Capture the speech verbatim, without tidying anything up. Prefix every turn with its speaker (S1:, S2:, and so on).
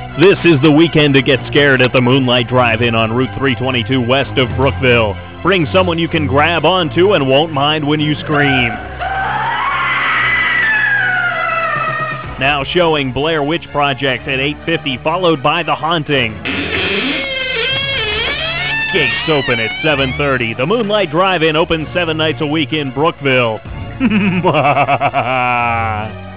S1: This is the weekend to get scared at the Moonlight Drive-In on Route three twenty-two west of Brookville. Bring someone you can grab onto and won't mind when you scream. Now showing Blair Witch Project at eight fifty, followed by The Haunting. Gates open at seven thirty. The Moonlight Drive-In opens seven nights a week in Brookville.